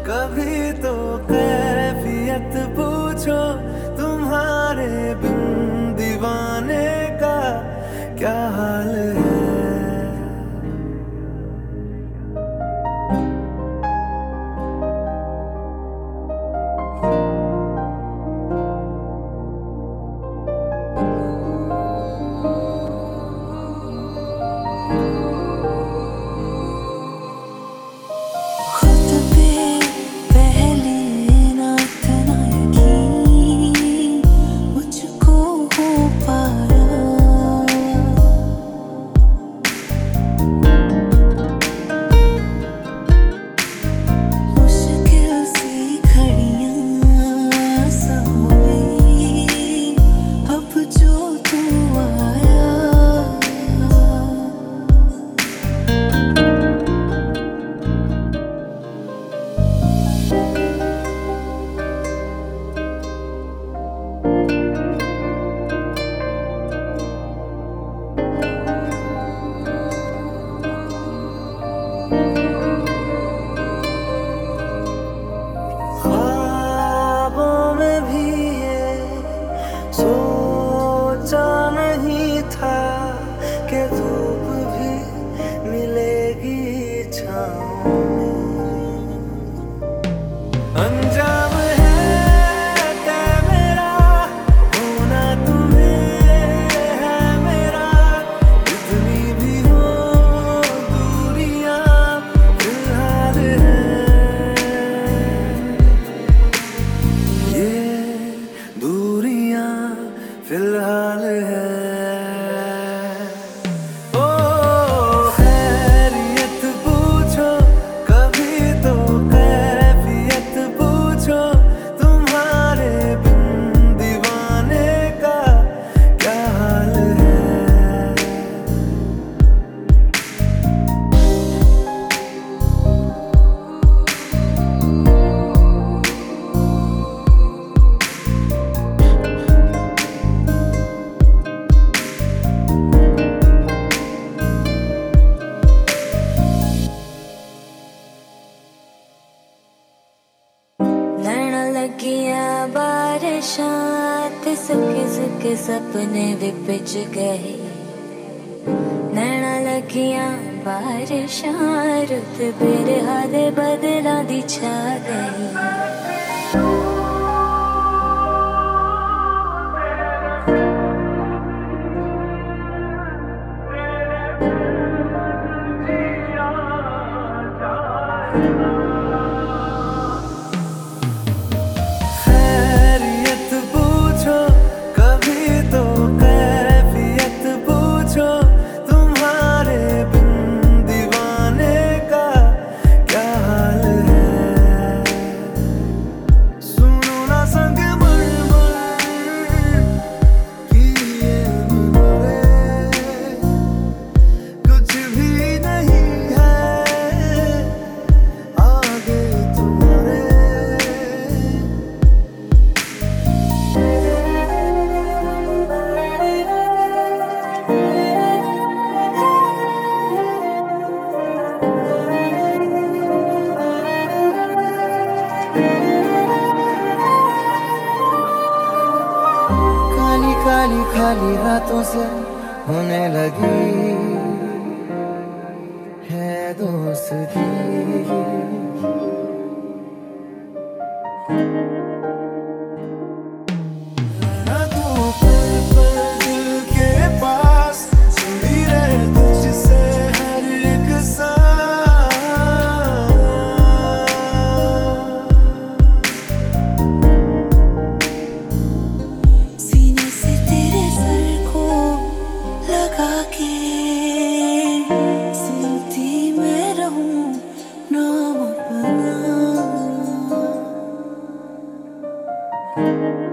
कभी तो कैफियत पूछो तुम्हारे बिन दीवाने का क्या हाल है। सोचा नहीं था कि धूप भी मिलेगी छाँव में। अंजाम है तय मेरा होना तुम्हें है मेरा, इतनी भी हो दूरियां फिलहाल है। ये दूरियां फिलहाल है। ओ खैरियत पूछो कभी तो कैफियत पूछो तुम्हारे बिन दीवाने का क्या हाल है। लगियां बारिशां ते सुके सुके सपने भी पिच गए। नैना लगियां बारिशां रुत बिरहा दे बदलां दी छा गई। खाली खाली रातों से होने लगी है दोस्ती। नाम अपना